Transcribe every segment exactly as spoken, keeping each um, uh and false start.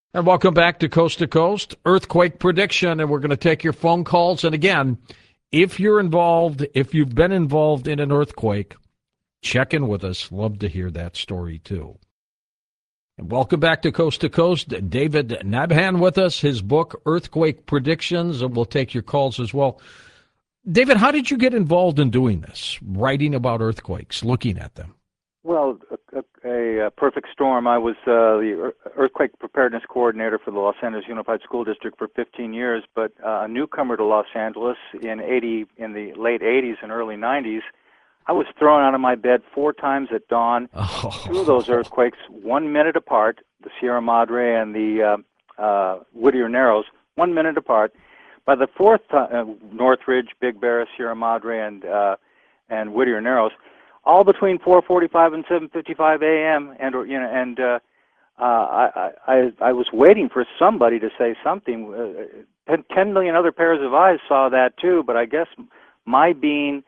And welcome back to Coast to Coast, Earthquake Prediction, and we're going to take your phone calls. And again, if you're involved, if you've been involved in an earthquake, check in with us. Love to hear that story, too. And welcome back to Coast to Coast. David Nabhan with us, his book, Earthquake Predictions, and we'll take your calls as well. David, how did you get involved in doing this, writing about earthquakes, looking at them? Well, a, a, a perfect storm. I was uh, the earthquake preparedness coordinator for the Los Angeles Unified School District for fifteen years, but uh, a newcomer to Los Angeles in eighty, in the late eighties and early nineties. I was thrown out of my bed four times at dawn. Oh. Two of those earthquakes, one minute apart, the Sierra Madre and the uh, uh, Whittier Narrows, one minute apart. By the fourth time, uh, Northridge, Big Bear, Sierra Madre, and uh, and Whittier Narrows, all between four forty-five and seven fifty-five a.m. and or, you know and uh, uh, I, I I was waiting for somebody to say something. Uh, ten, ten million other pairs of eyes saw that too, but I guess my being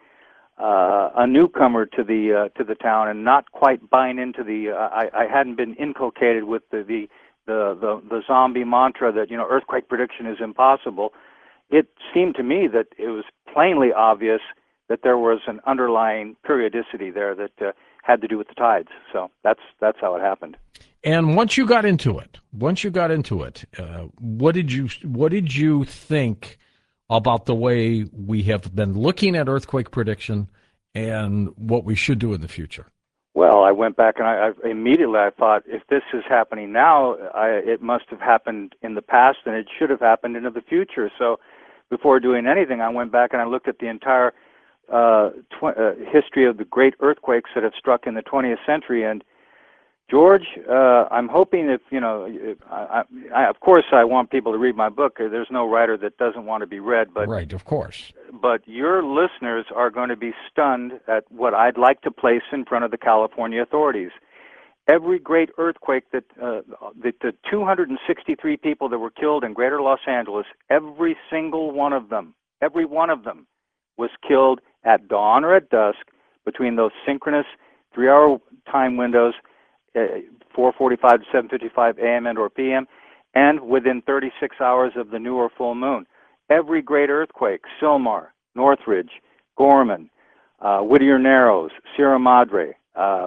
uh, a newcomer to the uh, to the town and not quite buying into the uh, I, I hadn't been inculcated with the, the the the the zombie mantra that you know earthquake prediction is impossible. It seemed to me that it was plainly obvious that there was an underlying periodicity there that uh, had to do with the tides. So that's that's how it happened. And once you got into it, once you got into it, uh, what did you what did you think about the way we have been looking at earthquake prediction and what we should do in the future? Well, I went back and I, I immediately I thought, if this is happening now, I, it must have happened in the past, and it should have happened into the future. So, before doing anything, I went back and I looked at the entire uh, tw- uh, history of the great earthquakes that have struck in the twentieth century. And George, uh, I'm hoping if you know, I, I, of course, I want people to read my book. There's no writer that doesn't want to be read, but right, of course. But your listeners are going to be stunned at what I'd like to place in front of the California authorities. Every great earthquake that uh, the, the two hundred sixty-three people that were killed in Greater Los Angeles, every single one of them, every one of them, was killed at dawn or at dusk between those synchronous three-hour time windows, uh, four forty-five to seven fifty-five a.m. and or p m, and within thirty-six hours of the new or full moon. Every great earthquake, Sylmar, Northridge, Gorman, uh, Whittier Narrows, Sierra Madre. Uh,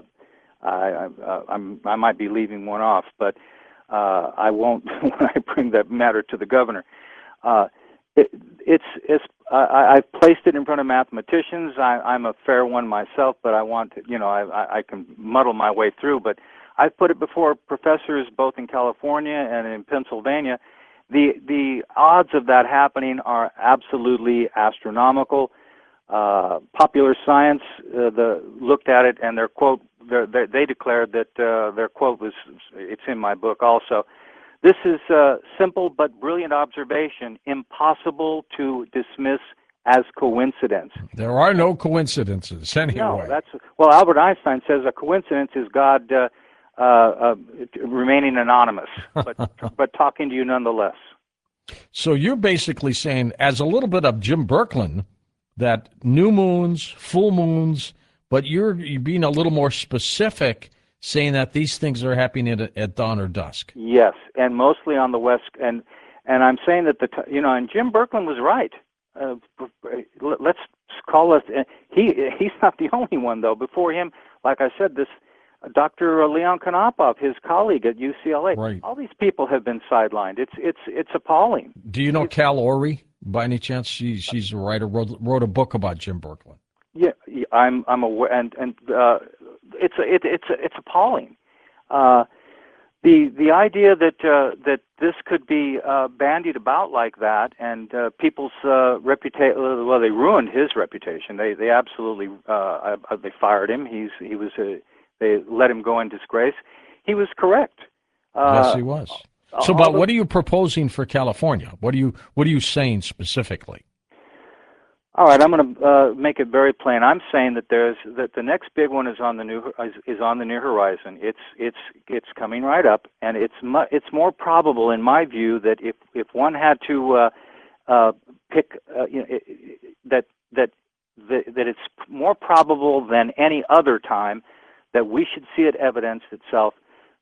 I, I, I'm, I might be leaving one off, but uh, I won't when I bring that matter to the governor. Uh, it, it's, it's, I, I've placed it in front of mathematicians. I, I'm a fair one myself, but I want to, you know, I, I can muddle my way through. But I've put it before professors both in California and in Pennsylvania. The the odds of that happening are absolutely astronomical. Uh, Popular Science uh, the, looked at it, and their quote, their, their, they declared that uh, their quote was, it's in my book also, this is a simple but brilliant observation, impossible to dismiss as coincidence. There are no coincidences, anyway. No, that's, well, Albert Einstein says a coincidence is God uh, uh, uh, remaining anonymous, but, but talking to you nonetheless. So you're basically saying, as a little bit of Jim Birkeland, that new moons, full moons, but you're, you're being a little more specific, saying that these things are happening at, at dawn or dusk. Yes, and mostly on the west. And and I'm saying that the you know, and Jim Birkeland was right. Uh, let's call us. He he's not the only one though. Before him, like I said, this Doctor Leon Konopov, his colleague at U C L A. Right. All these people have been sidelined. It's it's it's appalling. Do you know it's, Cal Orey by any chance? She she's a writer, wrote, wrote a book about Jim Birkeland. Yeah, I'm I'm aware, and and uh, it's it, it's it's appalling. Uh, the the idea that uh, that this could be uh, bandied about like that, and uh, people's uh, reputation. Well, they ruined his reputation. They they absolutely uh, they fired him. He's he was a, they let him go in disgrace. He was correct. Uh, yes, he was. So, but what are you proposing for California? What are you what are you saying specifically? All right, I'm going to uh, make it very plain. I'm saying that there's that the next big one is on the new is, is on the near horizon. It's it's it's coming right up, and it's mu- it's more probable, in my view, that if if one had to uh, uh, pick, uh, you know, it, it, that that that that it's more probable than any other time that we should see it evidence itself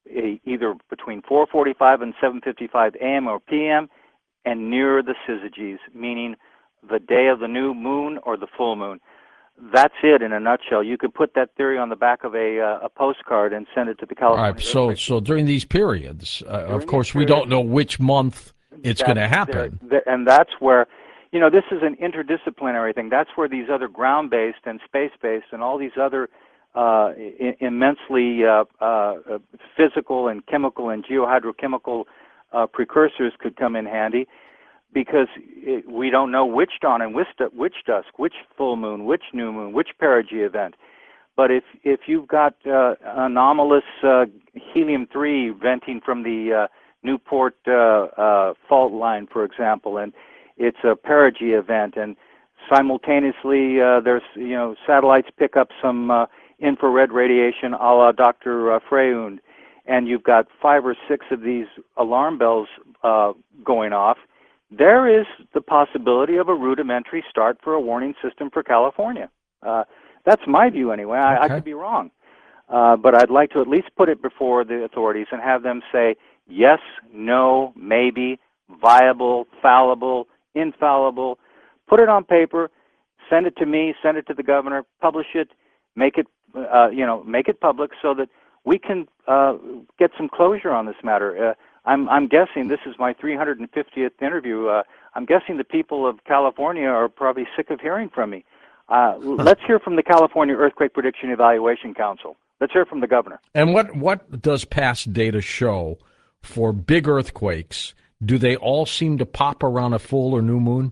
e- either between four forty-five and seven fifty-five a m or p m, and near the syzygies, meaning the day of the new moon or the full moon. That's it in a nutshell. You could put that theory on the back of a, uh, a postcard and send it to the All California right. So, Earthquake. so during these periods, uh, During of course, these we periods, don't know which month it's going to that's there- happen. there- and that's where, you know, this is an interdisciplinary thing. That's where these other ground-based and space-based and all these other uh, I- immensely uh, uh, physical and chemical and geohydrochemical uh, precursors could come in handy, because it, we don't know which dawn and which, which dusk, which full moon, which new moon, which perigee event. But if if you've got uh, anomalous uh, helium three venting from the uh, Newport uh, uh, fault line, for example, and it's a perigee event, and simultaneously uh, there's, you know, satellites pick up some uh, infrared radiation, a la Doctor Uh, Freyund, and you've got five or six of these alarm bells uh, going off. There is the possibility of a rudimentary start for a warning system for California. Uh, that's my view anyway. I, I Okay. could be wrong. Uh, but I'd like to at least put it before the authorities and have them say yes, no, maybe, viable, fallible, infallible. Put it on paper, send it to me, send it to the governor, publish it, make it, uh, you know, make it public so that we can uh, get some closure on this matter. Uh, I'm, I'm guessing this is my three hundred fiftieth interview. Uh, I'm guessing the people of California are probably sick of hearing from me. Uh, let's hear from the California Earthquake Prediction Evaluation Council. Let's hear from the governor. And what, what does past data show for big earthquakes? Do they all seem to pop around a full or new moon?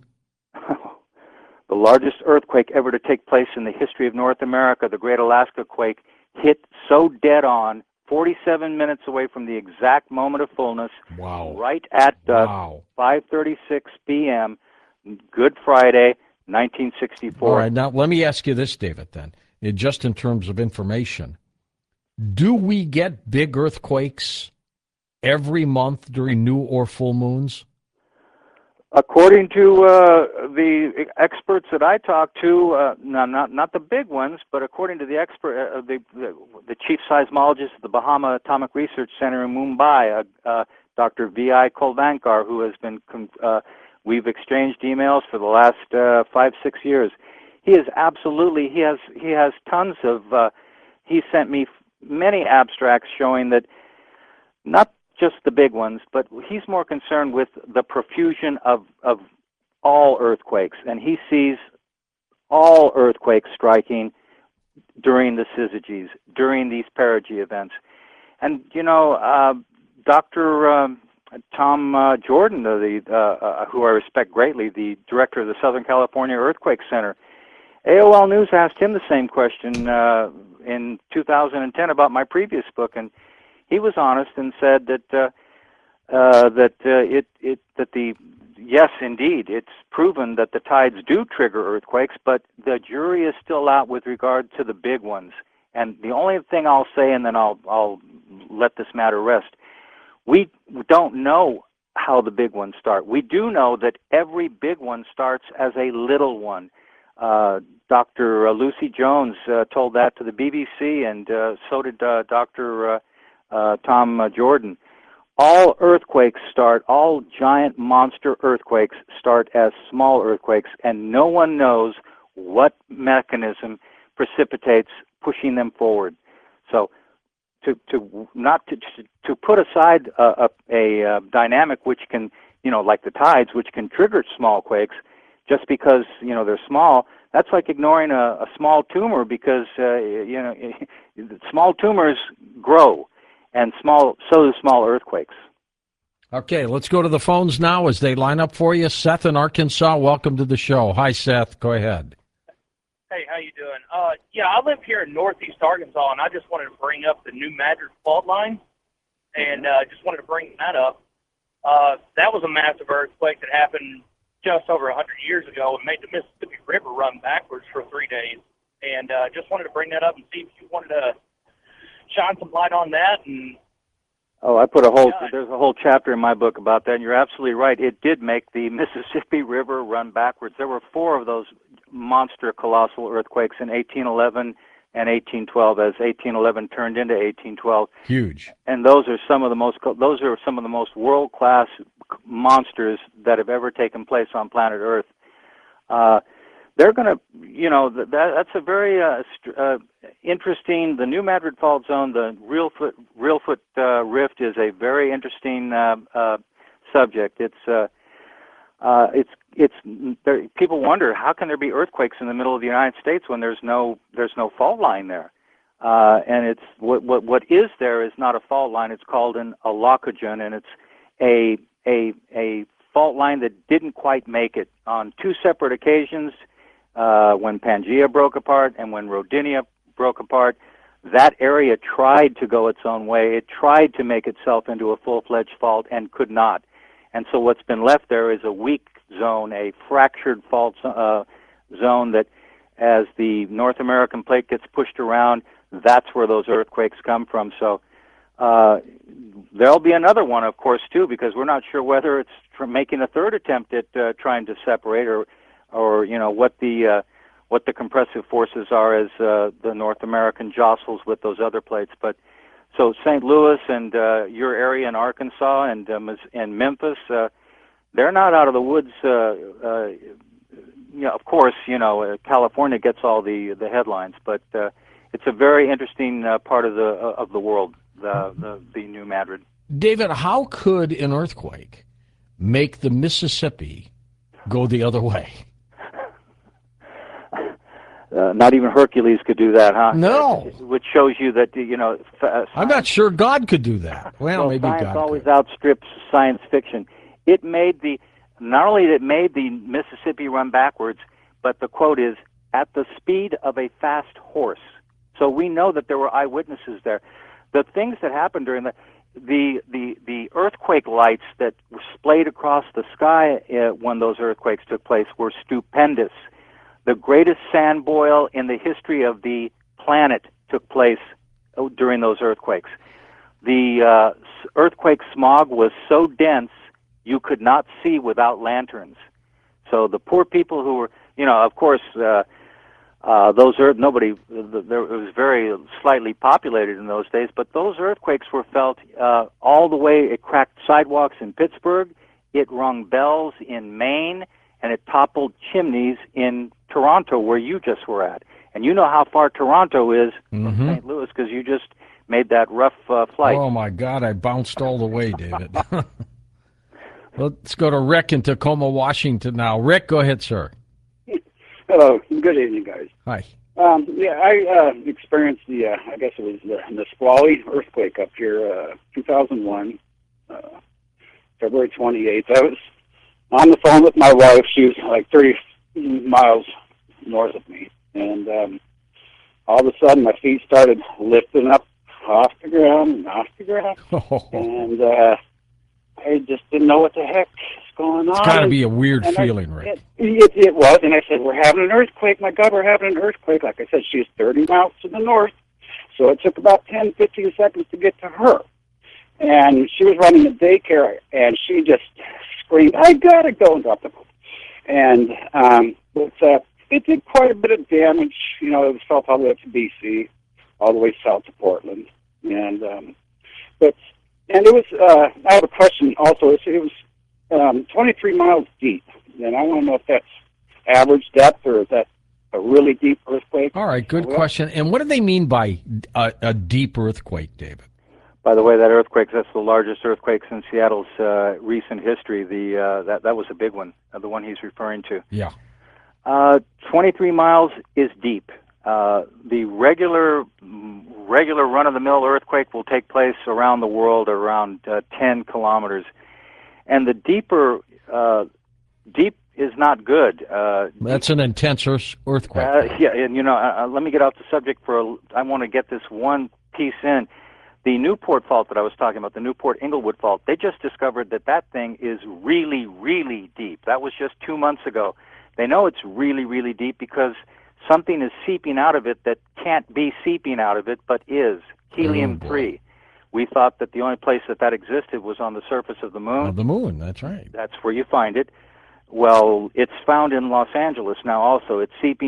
The largest earthquake ever to take place in the history of North America, the Great Alaska Quake, hit so dead on, forty-seven minutes away from the exact moment of fullness, Wow. right at dusk, Wow. five thirty-six p m, Good Friday, nineteen sixty-four. All right. Now, let me ask you this, David, then, eh, just in terms of information. Do we get big earthquakes every month during new or full moons? According to uh, the experts that I talked to, uh, no, not not the big ones, but according to the expert, uh, the, the the chief seismologist at the Bahama Atomic Research Center in Mumbai, uh, uh, Doctor V I Kolvankar, who has been, uh, we've exchanged emails for the last uh, five six years. He is absolutely he has he has tons of. Uh, he sent me many abstracts showing that not just the big ones, but he's more concerned with the profusion of, of all earthquakes, and he sees all earthquakes striking during the syzygies, during these perigee events. And, you know, uh, Doctor Um, Tom uh, Jordan, the, uh, uh, who I respect greatly, the director of the Southern California Earthquake Center, A O L News asked him the same question uh, in two thousand ten about my previous book, and he was honest and said that uh, uh, that uh, it it that the yes, indeed, it's proven that the tides do trigger earthquakes, but the jury is still out with regard to the big ones. And the only thing I'll say, and then I'll I'll let this matter rest. We don't know how the big ones start. We do know that every big one starts as a little one. Uh, Doctor Lucy Jones uh, told that to the B B C, and uh, so did uh, Doctor Uh, Uh, Tom uh, Jordan. All earthquakes start, all giant monster earthquakes start as small earthquakes, and no one knows what mechanism precipitates pushing them forward. So to to not to to put aside a, a, a dynamic which can, you know, like the tides, which can trigger small quakes just because, you know, they're small, that's like ignoring a, a small tumor because, uh, you know, small tumors grow. And small, so do small earthquakes. Okay, let's go to the phones now as they line up for you. Seth in Arkansas, welcome to the show. Hi, Seth. Go ahead. Hey, how you doing? Uh, yeah, I live here in northeast Arkansas, and I just wanted to bring up the New Madrid fault line, and uh, just wanted to bring that up. Uh, that was a massive earthquake that happened just over one hundred years ago and made the Mississippi River run backwards for three days. And uh, just wanted to bring that up and see if you wanted to shine some light on that. And oh, I put a whole yeah. there's a whole chapter in my book about that, and you're absolutely right. It did make the Mississippi River run backwards. There were four of those monster colossal earthquakes in eighteen eleven and eighteen twelve, as eighteen eleven turned into eighteen twelve. Huge. And those are some of the most those are some of the most world class monsters that have ever taken place on planet Earth. Uh, they're going to, you know, that that's a very uh, uh, interesting. The New Madrid Fault Zone, the Reelfoot Reelfoot uh, Rift, is a very interesting uh, uh, subject. It's uh, uh, it's it's there, people wonder, how can there be earthquakes in the middle of the United States when there's no there's no fault line there? Uh, and it's what what what is there is not a fault line. It's called an allocogen, and it's a a a fault line that didn't quite make it on two separate occasions. Uh, when Pangea broke apart and when Rodinia broke apart, that area tried to go its own way. It tried to make itself into a full-fledged fault and could not. And so what's been left there is a weak zone, a fractured fault uh, zone that, as the North American plate gets pushed around, that's where those earthquakes come from. So uh, there'll be another one, of course, too, because we're not sure whether it's from making a third attempt at uh, trying to separate, or or you know what the uh, what the compressive forces are as uh, the North American jostles with those other plates. But so Saint Louis and uh, your area in Arkansas and um, and Memphis, uh, they're not out of the woods. Uh, uh, you know, of course, you know uh, California gets all the the headlines, but uh, it's a very interesting uh, part of the uh, of the world, the, the the New Madrid. David, how could an earthquake make the Mississippi go the other way? Uh, not even Hercules could do that, huh? No. Which shows you that, you know... Uh, I'm not sure God could do that. Well, well maybe science God always could. outstrips science fiction. It made the... Not only did it made the Mississippi run backwards, but the quote is, at the speed of a fast horse. So we know that there were eyewitnesses there. The things that happened during the... The, the, the earthquake lights that were splayed across the sky uh, when those earthquakes took place were stupendous. The greatest sand boil in the history of the planet took place during those earthquakes. The uh, earthquake smog was so dense you could not see without lanterns. So the poor people who were, you know, of course, uh, uh, those earth nobody. The, there, it was very slightly populated in those days, but those earthquakes were felt uh, all the way. It cracked sidewalks in Pittsburgh. It rung bells in Maine. And it toppled chimneys in Toronto, where you just were at. And you know how far Toronto is from Mm-hmm. Saint Louis, because you just made that rough uh, flight. Oh, my God, I bounced all the way, David. Let's go to Rick in Tacoma, Washington now. Rick, go ahead, sir. Hello. Good evening, guys. Hi. Um, yeah, I uh, experienced the, uh, I guess it was the Nisqually earthquake up here, uh, two thousand one, uh, February twenty-eighth. I was on the phone with my wife. She was like thirty miles north of me. And um, all of a sudden, my feet started lifting up off the ground and off the ground. Oh, And uh, I just didn't know what the heck is going on. it's got to be a weird And I- feeling, Rick. It, it, it was, and I said, we're having an earthquake. My God, we're having an earthquake. Like I said, she was thirty miles to the north, so it took about ten, fifteen seconds to get to her. And she was running a daycare, and she just screamed, I got to go, and dropped the phone. And um, but, uh, it did quite a bit of damage. You know, it was felt all the way up to B C, all the way south to Portland. And um, but and it was, uh, I have a question also. It was um, twenty-three miles deep, and I want to know if that's average depth or is that a really deep earthquake? All right, good Well, question. And what do they mean by a, a deep earthquake, David? By the way, that earthquake, that's the largest earthquake in Seattle's uh, recent history. The uh, that, that was a big one, uh, the one he's referring to. Yeah. Uh, twenty-three miles is deep. Uh, the regular regular run-of-the-mill earthquake will take place around the world around uh, ten kilometers. And the deeper, uh, deep is not good. Uh, That's an intense earth- earthquake. uh, yeah, and you know, uh, let me get off the subject for a, I want to get this one piece in. The Newport fault that I was talking about, the Newport-Inglewood fault, they just discovered that that thing is really, really deep. That was just two months ago. They know it's really, really deep because something is seeping out of it that can't be seeping out of it, but is. helium three. We thought that the only place that that existed was on the surface of the moon. Of the moon, that's right. That's where you find it. Well, it's found in Los Angeles now also. It's seeping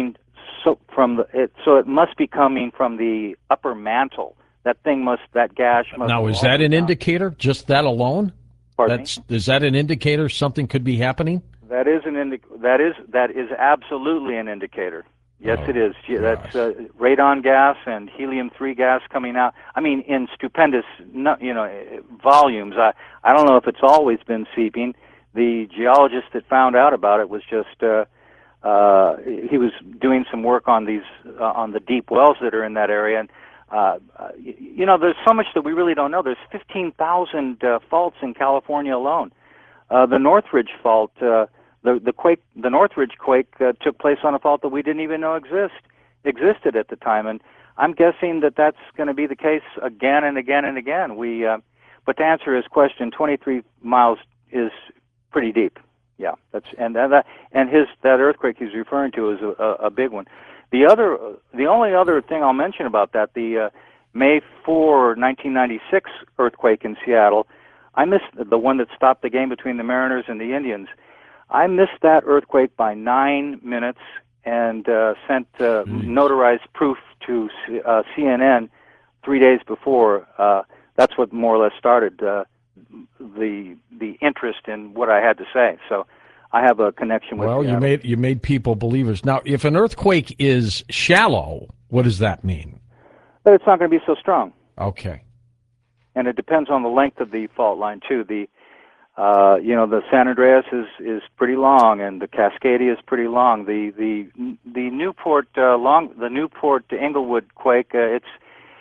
so from the it, so it must be coming from the upper mantle. That thing must that gash must. Now, is that an indicator? Just that alone? Pardon That's me? is that an indicator something could be happening? That is an indi- that is that is absolutely an indicator. Yes, Oh, it is. Yeah, gosh. that's uh, radon gas and helium three gas coming out. I mean, in stupendous, no- you know, volumes. I I don't know if it's always been seeping. The geologist that found out about it was just uh, uh, he was doing some work on these uh, on the deep wells that are in that area. And uh, uh, you, you know, there's so much that we really don't know. There's fifteen thousand uh, faults in California alone. Uh, the Northridge fault. Uh, The the quake, the Northridge quake, uh, took place on a fault that we didn't even know exist existed at the time, and I'm guessing that that's going to be the case again and again and again. We, uh, but to answer his question, twenty-three miles is pretty deep. Yeah, that's and that and his that earthquake he's referring to is a, a, a big one. The other, the only other thing I'll mention about that, the uh, May fourth, nineteen ninety-six earthquake in Seattle. I missed the one that stopped the game between the Mariners and the Indians. I missed that earthquake by nine minutes and uh, sent uh, notarized proof to uh, C N N three days before. Uh, that's what more or less started uh, the the interest in what I had to say. So I have a connection with. Well, you Seattle. made you made people believers. Now, if an earthquake is shallow, what does that mean? But it's not going to be so strong, Okay. and it depends on the length of the fault line too. The Uh, you know, the San Andreas is, is pretty long, and the Cascadia is pretty long. The the the Newport uh, long the Newport to Inglewood quake. Uh, it's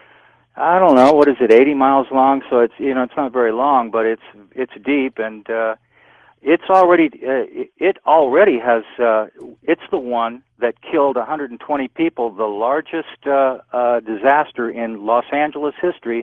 I don't know what is it, eighty miles long. So it's you know it's not very long, but it's it's deep, and uh, it's already uh, it, it already has. Uh, it's the one that killed one hundred twenty people, the largest uh, uh, disaster in Los Angeles history,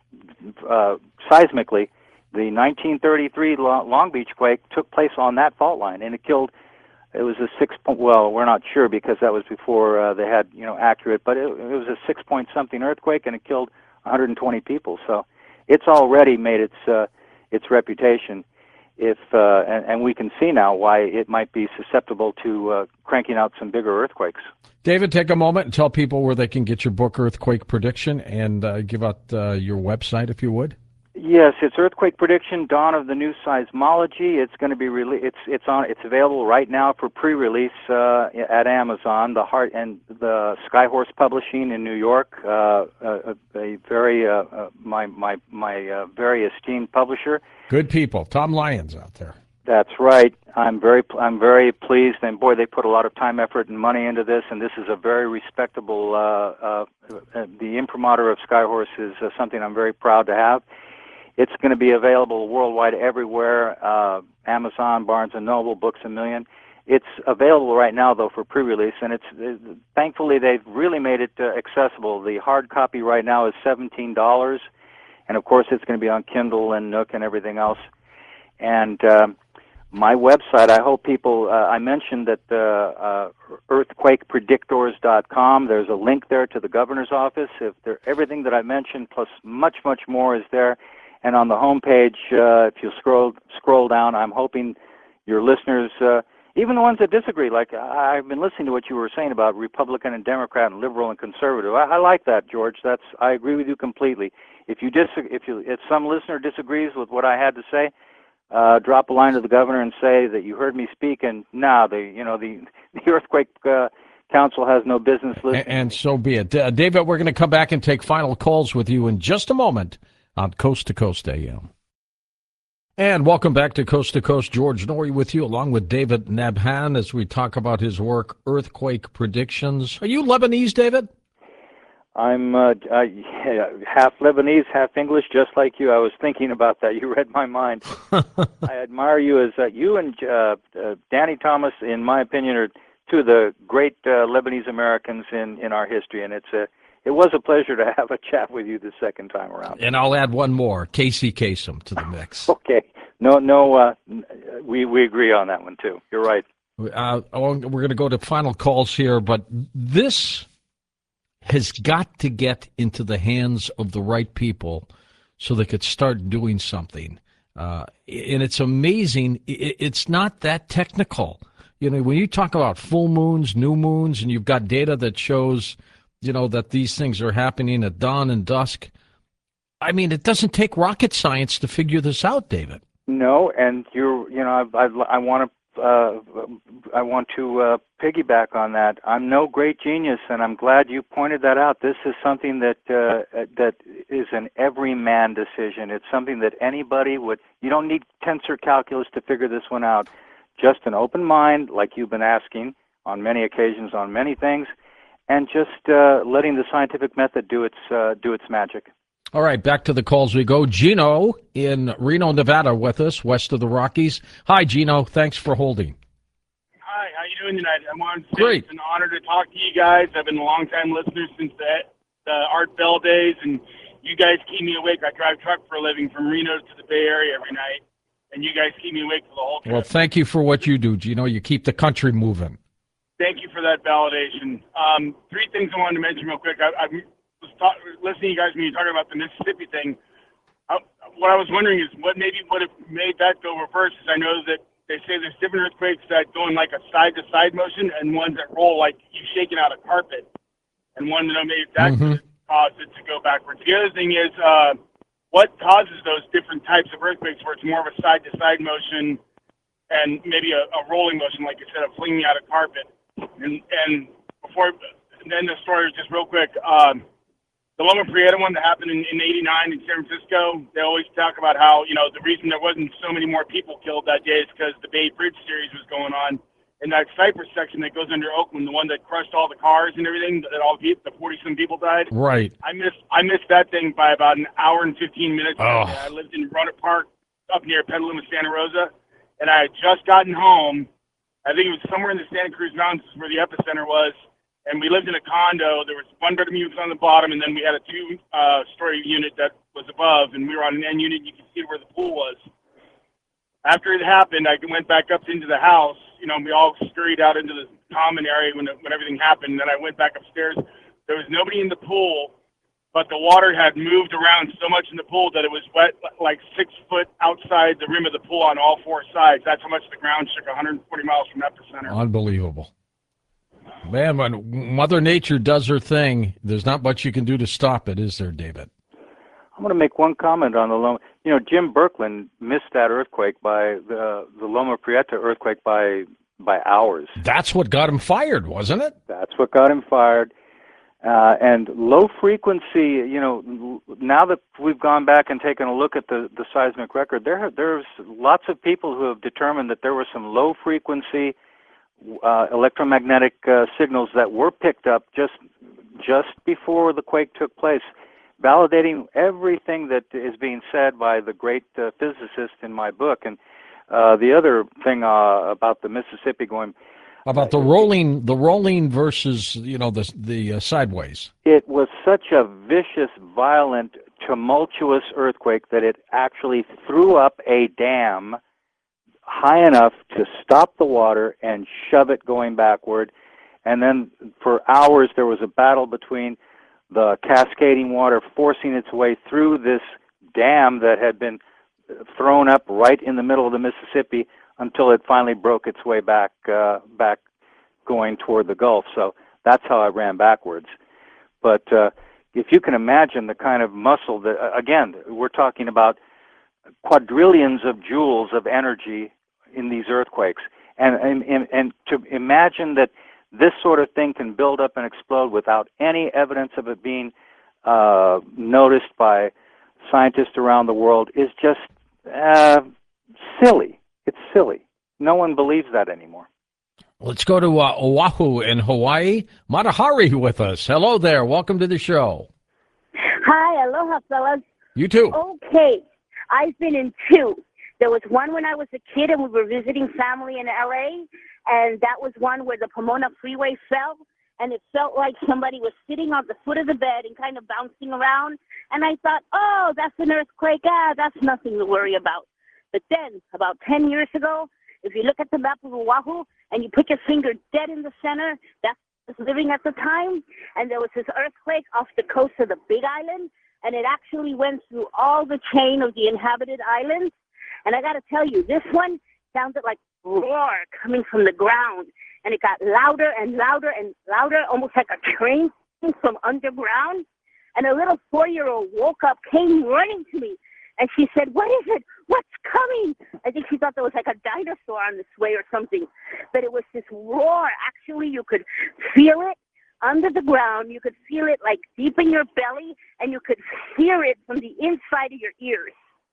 uh, seismically. The nineteen thirty-three Long Beach quake took place on that fault line, and it killed. It was a six point. Well, we're not sure because that was before uh, they had you know accurate, but it, it was a six point something earthquake, and it killed one hundred twenty people. So it's already made its uh, its reputation. If uh, and, and we can see now why it might be susceptible to uh, cranking out some bigger earthquakes. David, take a moment and tell people where they can get your book, Earthquake Prediction, and uh, give out uh, your website if you would. Yes, it's Earthquake Prediction: Dawn of the New Seismology. It's going to be rele- It's it's on. It's available right now for pre-release uh, at Amazon. The Heart and the Skyhorse Publishing in New York, uh, a, a very uh, uh, my my my uh, very esteemed publisher. Good people, Tom Lyons out there. That's right. I'm very I'm very pleased, and boy, they put a lot of time, effort, and money into this. And this is a very respectable. Uh, uh, the imprimatur of Skyhorse is uh, something I'm very proud to have. It's going to be available worldwide everywhere, uh, Amazon, Barnes and Noble, Books A Million. It's available right now, though, for pre-release, and it's uh, thankfully they've really made it uh, accessible. The hard copy right now is seventeen dollars, and of course it's going to be on Kindle and Nook and everything else. And uh, my website, I hope people, uh, I mentioned that uh, uh, earthquake predictors dot com. There's a link there to the governor's office. If there, everything that I mentioned plus much, much more is there. And on the homepage, uh, if you scroll scroll down, I'm hoping your listeners, uh, even the ones that disagree, like I, I've been listening to what you were saying about Republican and Democrat and liberal and conservative. I, I like that, George. That's I agree with you completely. If you dis- if you if some listener disagrees with what I had to say, uh, drop a line to the governor and say that you heard me speak. And now the you know the the earthquake uh, council has no business listening. And, and so be it. Uh, David, we're going to come back and take final calls with you in just a moment on Coast to Coast A M. And welcome back to Coast to Coast. George Noory with you, along with David Nabhan, as we talk about his work, Earthquake Predictions. Are you Lebanese, David? I'm uh, uh, half Lebanese, half English, just like you. I was thinking about that. You read my mind. I admire you as uh, you and uh, uh, Danny Thomas, in my opinion, are two of the great uh, Lebanese Americans in, in our history, and it's a It was a pleasure to have a chat with you the second time around. And I'll add one more, Casey Kasem, to the mix. Okay. No, no, uh, we, we agree on that one, too. You're right. Uh, we're going to go to final calls here, but this has got to get into the hands of the right people so they could start doing something. Uh, and it's amazing. It's not that technical. You know, when you talk about full moons, new moons, and you've got data that shows, you know, that these things are happening at dawn and dusk, I mean, it doesn't take rocket science to figure this out, David. No, and you're, you know, I, I, I want to, uh, I want to uh, piggyback on that. I'm no great genius, and I'm glad you pointed that out. This is something that uh, that is an everyman decision. It's something that anybody would. You don't need tensor calculus to figure this one out. Just an open mind, like you've been asking on many occasions on many things, and just uh, letting the scientific method do its uh, do its magic. All right, back to the calls we go. Gino in Reno, Nevada with us, west of the Rockies. Hi, Gino. Thanks for holding. Hi, how you doing tonight? I want to say Great. It's an honor to talk to you guys. I've been a long-time listener since the, the Art Bell days, and you guys keep me awake. I drive truck for a living from Reno to the Bay Area every night, and you guys keep me awake for the whole trip. Well, thank you for what you do, Gino. You keep the country moving. Thank you for that validation. Um, three things I wanted to mention real quick. I, I was talk, listening to you guys when you were talking about the Mississippi thing. I, what I was wondering is what maybe would have made that go reverse is I know that they say there's different earthquakes that go in like a side-to-side motion and ones that roll like you've shaken out a carpet, and one that maybe that Mm-hmm. could cause it to go backwards. The other thing is uh, what causes those different types of earthquakes where it's more of a side-to-side motion and maybe a, a rolling motion, like you said, of flinging out a carpet. And, and before, and then the story was just real quick. Um, the Loma Prieta one that happened in, in eighty-nine in San Francisco, they always talk about how, you know, the reason there wasn't so many more people killed that day is because the Bay Bridge series was going on. And that Cypress section that goes under Oakland, the one that crushed all the cars and everything, that all the forty-some people died. Right. I missed I missed that thing by about an hour and fifteen minutes. Oh. I lived in Roanoke Park up near Petaluma, Santa Rosa, and I had just gotten home. I think it was somewhere in the Santa Cruz Mountains where the epicenter was, and we lived in a condo. There was one bedroom unit on the bottom, and then we had a two-story uh, unit that was above, and we were on an end unit. You could see where the pool was. After it happened, I went back up into the house. You know, we all scurried out into the common area when, when everything happened. And then I went back upstairs. There was nobody in the pool, but the water had moved around so much in the pool that it was wet, like six foot outside the rim of the pool on all four sides. That's how much the ground shook, one hundred forty miles from epicenter. Unbelievable. Man, when Mother Nature does her thing, there's not much you can do to stop it, is there, David? I'm going to make one comment on the Loma. You know, Jim Birkeland missed that earthquake by the the Loma Prieta earthquake by by hours. That's what got him fired, wasn't it? That's what got him fired. Uh, and low frequency. You know, now that we've gone back and taken a look at the the seismic record, there there's lots of people who have determined that there were some low frequency uh, electromagnetic uh, signals that were picked up just just before the quake took place, validating everything that is being said by the great uh, physicist in my book. And uh, the other thing uh, about the Mississippi going about the rolling, the rolling versus you know the the uh, sideways. It was such a vicious, violent, tumultuous earthquake that it actually threw up a dam high enough to stop the water and shove it going backward. And then for hours there was a battle between the cascading water forcing its way through this dam that had been thrown up right in the middle of the Mississippi until it finally broke its way back uh, back going toward the Gulf. So that's how it ran backwards. But uh, if you can imagine the kind of muscle that, uh, again, we're talking about quadrillions of joules of energy in these earthquakes. And, and, and, and to imagine that this sort of thing can build up and explode without any evidence of it being uh, noticed by scientists around the world is just uh, silly. It's silly. No one believes that anymore. Let's go to uh, Oahu in Hawaii. Matahari with us. Hello there. Welcome to the show. Hi, aloha, fellas. You too. Okay, I've been in two. There was one when I was a kid and we were visiting family in L A, and that was one where the Pomona Freeway fell, and it felt like somebody was sitting on the foot of the bed and kind of bouncing around. And I thought, oh, that's an earthquake. Ah, that's nothing to worry about. But then, about ten years ago, if you look at the map of Oahu and you put your finger dead in the center, that's was living at the time, and there was this earthquake off the coast of the Big Island, and it actually went through all the chain of the inhabited islands. And I got to tell you, this one sounded like roar coming from the ground, and it got louder and louder and louder, almost like a train from underground. And a little four-year-old woke up, came running to me, and she said, "What is it? What's coming?" I think she thought there was like a dinosaur on this way or something. But it was this roar. Actually, you could feel it under the ground. You could feel it like deep in your belly, and you could hear it from the inside of your ears.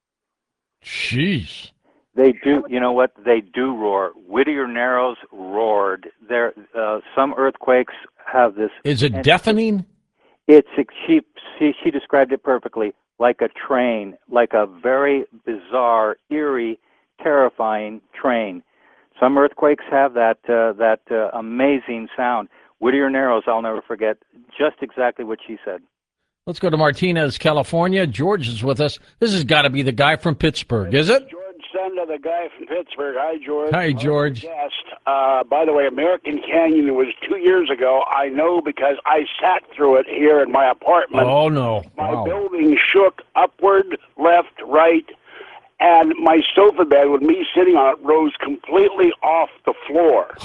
Jeez. They do, you know what? They do roar. Whittier Narrows roared. There, uh, some earthquakes have this. Is it deafening? It's she, she she described it perfectly, like a train, like a very bizarre, eerie, terrifying train. Some earthquakes have that uh, that uh, amazing sound. Whittier Narrows, I'll never forget. Just exactly what she said. Let's go to Martinez, California. George is with us. This has got to be the guy from Pittsburgh, is it? George Senda, the guy from Pittsburgh. Hi, George. Hi, George. Guest. Uh, by the way, American Canyon was two years ago. I know because I sat through it here in my apartment. Oh, no. My Wow. building shook upward, left, right, and my sofa bed with me sitting on it rose completely off the floor.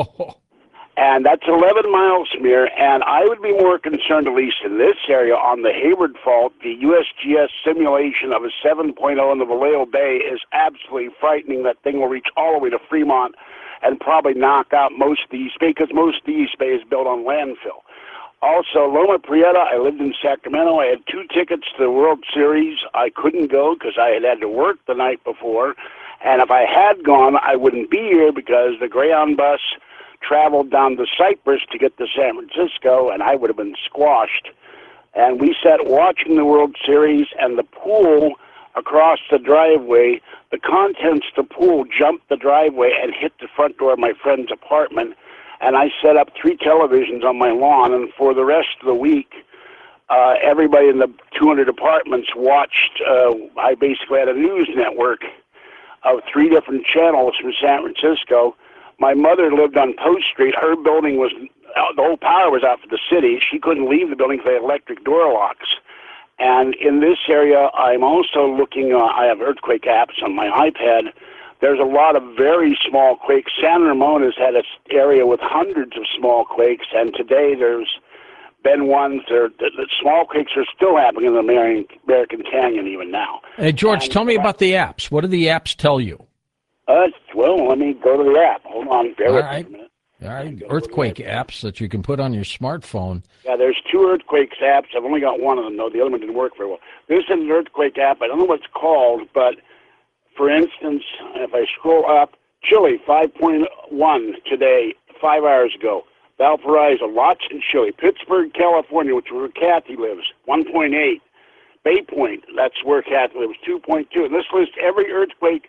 And that's eleven miles from here, and I would be more concerned, at least in this area, on the Hayward Fault. The U S G S simulation of a seven point oh in the Vallejo Bay is absolutely frightening. That thing will reach all the way to Fremont and probably knock out most of the East Bay, because most of the East Bay is built on landfill. Also, Loma Prieta, I lived in Sacramento. I had two tickets to the World Series. I couldn't go because I had had to work the night before. And if I had gone, I wouldn't be here because the Greyhound bus traveled down to Cyprus to get to San Francisco, and I would have been squashed. And we sat watching the World Series, and the pool across the driveway, the contents of the pool jumped the driveway and hit the front door of my friend's apartment. And I set up three televisions on my lawn, and for the rest of the week, uh, everybody in the two hundred apartments watched. Uh, I basically had a news network of three different channels from San Francisco. My mother lived on Post Street. Her building was, the whole power was out for the city. She couldn't leave the building because they had electric door locks. And in this area, I'm also looking, uh, I have earthquake apps on my iPad. There's a lot of very small quakes. San Ramon has had an area with hundreds of small quakes, and today there's been ones that are, the, the small quakes are still happening in the American, American Canyon even now. Hey, George, and, tell me about the apps. What do the apps tell you? Uh, well, let me go to the app. Hold on, bear All with right. me a minute. All right, earthquake apps that you can put on your smartphone. Yeah, there's two earthquakes apps. I've only got one of them, though. The other one didn't work very well. This is an earthquake app. I don't know what it's called, but for instance, if I scroll up, Chile, five point one today, five hours ago. Valparaiso, lots in Chile. Pittsburgh, California, which is where Kathy lives, one point eight. Bay Point, that's where Kathy lives, two point two. And this lists every earthquake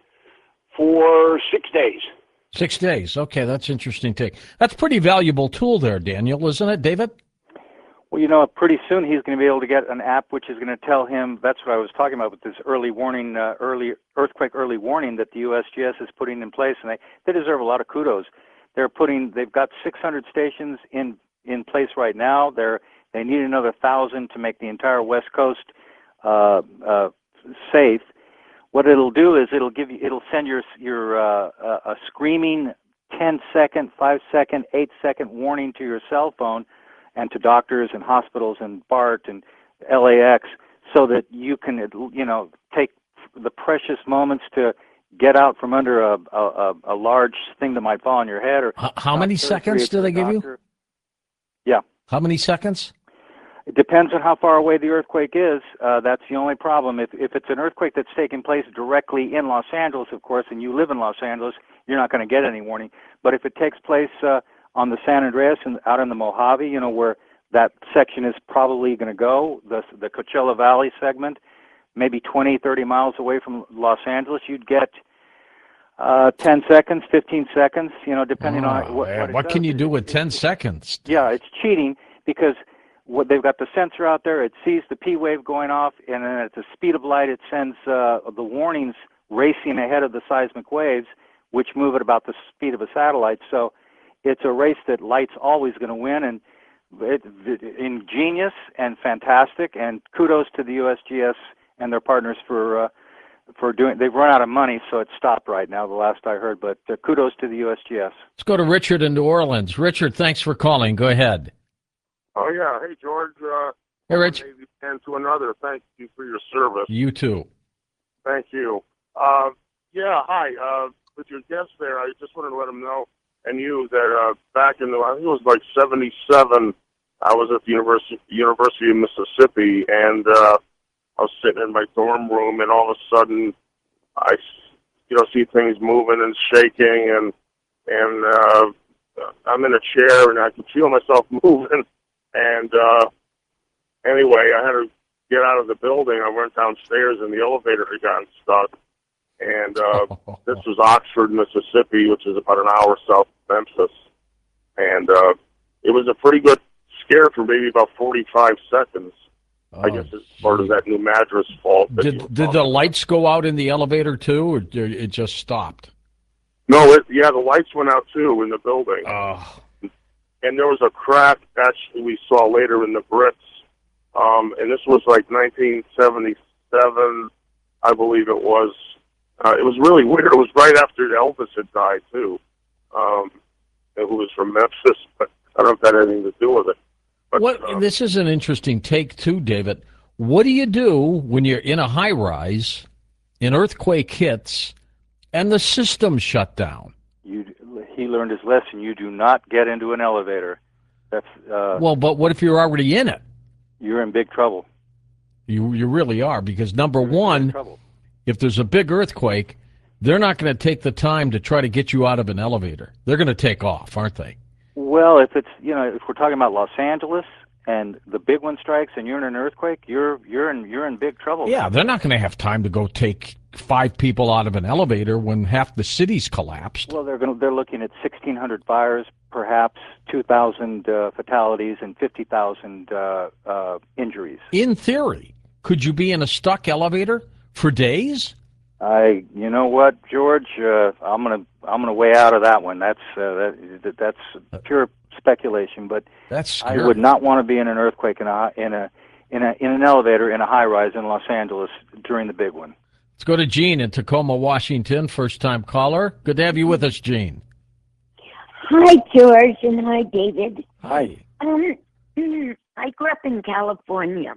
for six days. Six days. Okay, that's interesting take. That's a pretty valuable tool there, Daniel, isn't it, David? Well, you know, pretty soon he's going to be able to get an app which is going to tell him, that's what I was talking about with this early warning, uh, early earthquake early warning that the U S G S is putting in place, and they, they deserve a lot of kudos. They're putting, they've got six hundred stations in, in place right now. They're, they need another one thousand to make the entire West Coast uh, uh, safe. What it'll do is it'll give you, it'll send your your uh, a screaming ten second, five second, eight second warning to your cell phone, and to doctors and hospitals and BART and L A X, so that you can, you know, take the precious moments to get out from under a a, a large thing that might fall on your head. Or H- how many seconds do they give you? Yeah. How many seconds? It depends on how far away the earthquake is. Uh, that's the only problem. If if it's an earthquake that's taking place directly in Los Angeles, of course, and you live in Los Angeles, you're not going to get any warning. But if it takes place uh, on the San Andreas and out in the Mojave, you know, where that section is probably going to go, the the Coachella Valley segment, maybe twenty, thirty miles away from Los Angeles, you'd get uh, ten seconds, fifteen seconds, you know, depending Oh, on what. yeah. What, it What does. can you do with ten seconds? Yeah, it's cheating because what they've got the sensor out there. It sees the P wave going off, and then at the speed of light, it sends uh, the warnings racing ahead of the seismic waves, which move at about the speed of a satellite. So it's a race that light's always going to win, and it, it, ingenious and fantastic. And kudos to the U S G S and their partners for uh, for doing. They've run out of money, so it's stopped right now. The last I heard, but uh, kudos to the U S G S. Let's go to Richard in New Orleans. Richard, thanks for calling. Go ahead. Oh, yeah. Hey, George. Uh, Hey, Rich. And to another, thank you for your service. You too. Thank you. Uh, yeah, hi. Uh, with your guest there, I just wanted to let him know, and you, that uh, back in the, I think it was like seventy-seven, I was at the University, University of Mississippi, and uh, I was sitting in my dorm room, and all of a sudden, I, you know, see things moving and shaking, and and uh, I'm in a chair, and I can feel myself moving, and uh, anyway, I had to get out of the building. I went downstairs, and the elevator had gotten stuck. And uh, this was Oxford, Mississippi, which is about an hour south of Memphis. And uh, it was a pretty good scare for maybe about forty-five seconds. Oh, I guess it's part of that new mattress fault. Did did the lights go out in the elevator too, or did it just stopped? No, it, yeah, the lights went out too in the building. Oh. And there was a crack, actually, we saw later in the bricks. Um, and this was like nineteen seventy-seven, I believe it was. Uh, it was really weird. It was right after Elvis had died, too, um, who was from Memphis. But I don't know if that had anything to do with it. But, what, uh, this is an interesting take, too, David. What do you do when you're in a high-rise, an earthquake hits, and the system shut down? You, he learned his lesson. You do not get into an elevator. That's uh, well, but what if you're already in it? You're in big trouble. You you really are, because number one, if there's a big earthquake, they're not going to take the time to try to get you out of an elevator. They're going to take off, aren't they? Well, if it's, you know, if we're talking about Los Angeles and the big one strikes and you're in an earthquake, you're you're in you're in big trouble. Yeah, they're not going to have time to go take five people out of an elevator when half the city's collapsed. Well, they're going to, they're looking at sixteen hundred fires, perhaps two thousand uh, fatalities and fifty thousand uh, uh, injuries. In theory, could you be in a stuck elevator for days? I, you know what, George, uh, I'm gonna I'm gonna weigh out of that one. That's uh, that, that's pure speculation. But that's scary. I would not want to be in an earthquake in a in a in a in an elevator in a high rise in Los Angeles during the big one. Let's go to Gene in Tacoma, Washington. First time caller. Good to have you with us, Gene. Hi, George, and hi, David. Hi. Um, I grew up in California,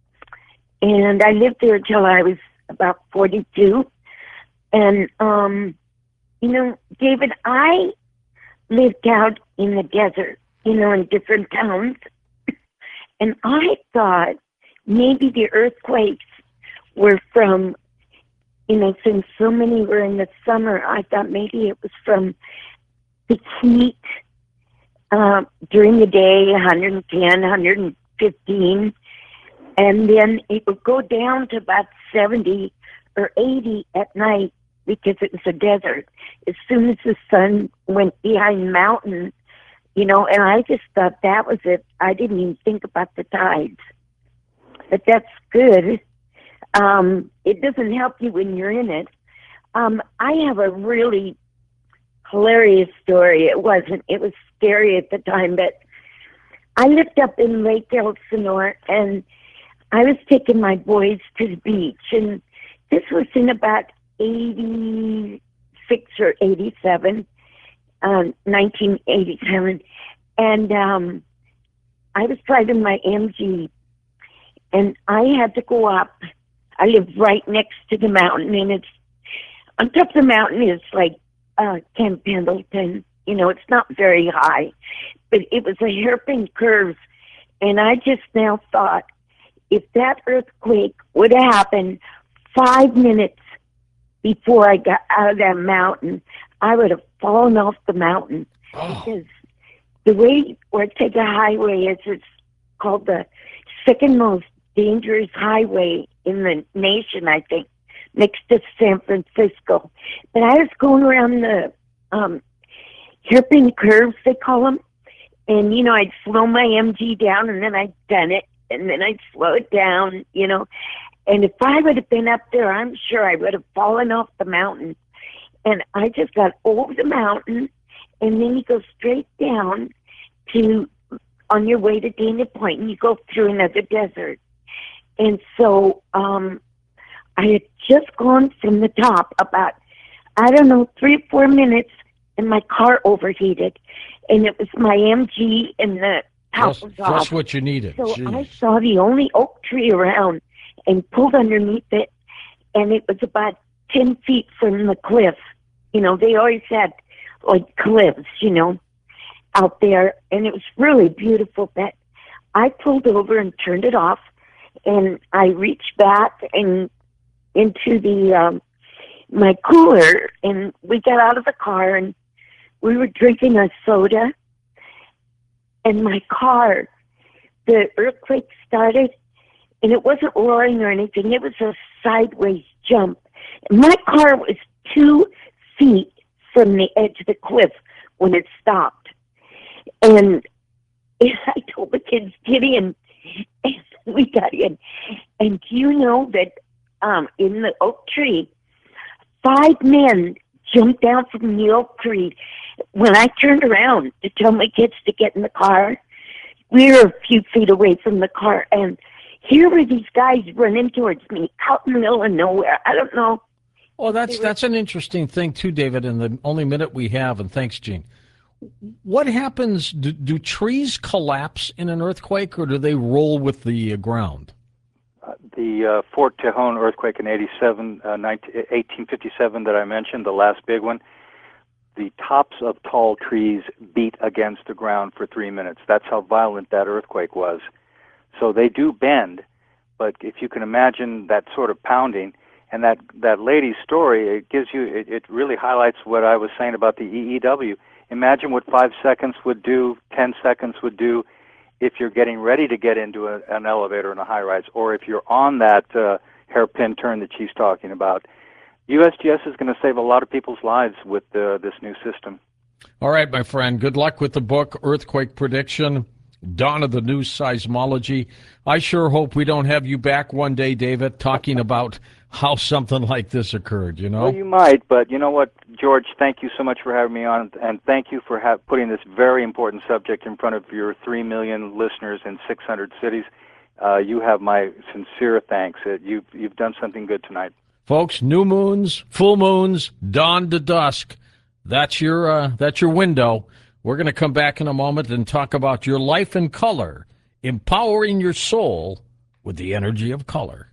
and I lived there till I was about forty-two. And, um, you know, David, I lived out in the desert, you know, in different towns. And I thought maybe the earthquakes were from, you know, since so many were in the summer, I thought maybe it was from the heat uh, during the day, one hundred ten, one hundred fifteen. And then it would go down to about seventy or eighty at night because it was a desert. As soon as the sun went behind mountains, you know, and I just thought that was it. I didn't even think about the tides. But that's good. Um, it doesn't help you when you're in it. Um, I have a really hilarious story. It wasn't. It was scary at the time, but I lived up in Lake Elsinore, and I was taking my boys to the beach, and this was in about eighty-six or eighty-seven, um, nineteen eighty-seven, and um, I was driving my M G, and I had to go up. I live right next to the mountain, and it's on top of the mountain is like uh, Camp Pendleton. You know, it's not very high, but it was a hairpin curve, and I just now thought, if that earthquake would have happened five minutes before I got out of that mountain, I would have fallen off the mountain. Oh. Because the way Ortega Highway is, it's called the second most dangerous highway in the nation, I think, next to San Francisco. But I was going around the um, hairpin curves, they call them, and, you know, I'd slow my M G down, and then I'd done it, and then I'd slow it down, you know. And if I would have been up there, I'm sure I would have fallen off the mountain. And I just got over the mountain, and then you go straight down to, on your way to Dana Point, and you go through another desert. And so um, I had just gone from the top about, I don't know, three or four minutes, and my car overheated. And it was my M G, and the top Just, was off. just what you needed. So Jeez. I saw the only oak tree around and pulled underneath it, and it was about ten feet from the cliff. You know, they always had, like, cliffs, you know, out there, and it was really beautiful. But I pulled over and turned it off, and I reached back and into the um, my cooler, and we got out of the car, and we were drinking a soda, and my car, the earthquake started, and it wasn't roaring or anything. It was a sideways jump. And my car was two feet from the edge of the cliff when it stopped. And I told the kids, get in. And we got in. And do you know that um, in the oak tree, five men jumped down from the oak tree. When I turned around to tell my kids to get in the car, we were a few feet away from the car, and here were these guys running towards me out in the middle of nowhere. I don't know. Well, that's that's an interesting thing too, David. In the only minute we have, and thanks, Gene. What happens? Do, do trees collapse in an earthquake, or do they roll with the uh, ground? Uh, the uh, Fort Tejon earthquake in eighty-seven, uh, eighteen fifty-seven that I mentioned, the last big one, the tops of tall trees beat against the ground for three minutes. That's how violent that earthquake was. So they do bend, but if you can imagine that sort of pounding, and that, that lady's story, it gives you, it, it really highlights what I was saying about the E E W. Imagine what five seconds would do, ten seconds would do if you're getting ready to get into a, an elevator in a high-rise, or if you're on that uh, hairpin turn that she's talking about. U S G S is going to save a lot of people's lives with uh, this new system. All right, my friend. Good luck with the book, Earthquake Prediction, Dawn of the New Seismology. I sure hope we don't have you back one day, David, talking about how something like this occurred, you know? Well, you might, but you know what, George, thank you so much for having me on, and thank you for ha- putting this very important subject in front of your three million listeners in six hundred cities. Uh, you have my sincere thanks. Uh, you've, you've done something good tonight. Folks, new moons, full moons, dawn to dusk. That's your, uh, that's your window. We're going to come back in a moment and talk about your life in color, empowering your soul with the energy of color.